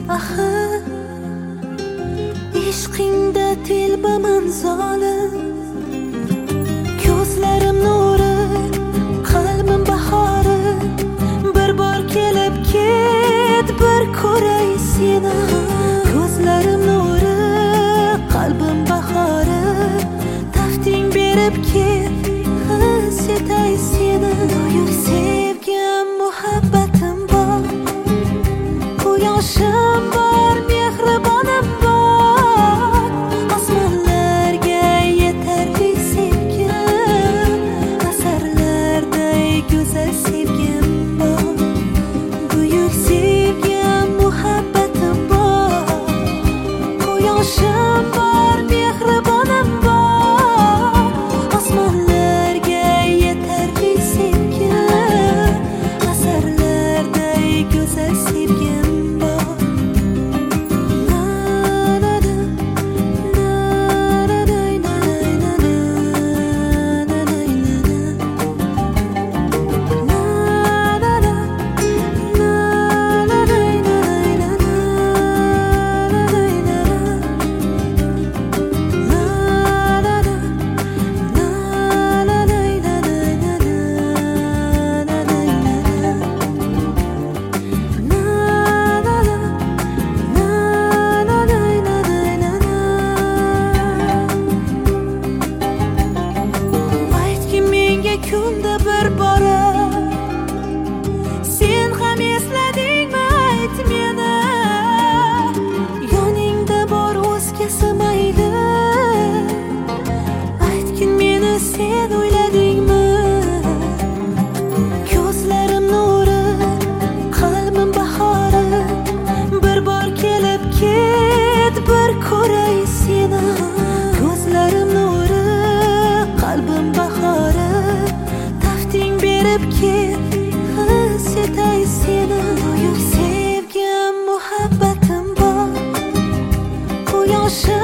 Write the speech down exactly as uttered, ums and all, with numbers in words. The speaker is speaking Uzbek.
Axir ishqingda telbaman zolim, ko'zlarim nuri, qalbim bahori. Bir bor kelib ket, bir ko'ray seni. Ko'zlarim nuri, qalbim bahori. Tafting berib ket, his etay seni. Buyuk sevgim, muhabbatim bor, quyoshim bor, mehribonim bor. Osmonlarga yetarli sevgim, asarlarday go'zal sevgim bor. Buyuk sevgim, muhabbatim bor, quyoshim bor, mehribonim bor. Osmonlarga yetarli sevgim, asarlarday go'zal sevgim bor. Aytgin menga kunda bir bora, sen ham esladingmi ayt meni? Yoningda bor o'zgasi mayli, aytgin meni sen o'yladingmi? Ko'zlarim nuri, qalbim bahori. Bir bor kelib ket, bir ko'ray seni. Ko'zlarim nuri, qalbim bahori. Tafting berib ket, his etay seni. Buyuk sevgim, muhabbatim bor, quyoshim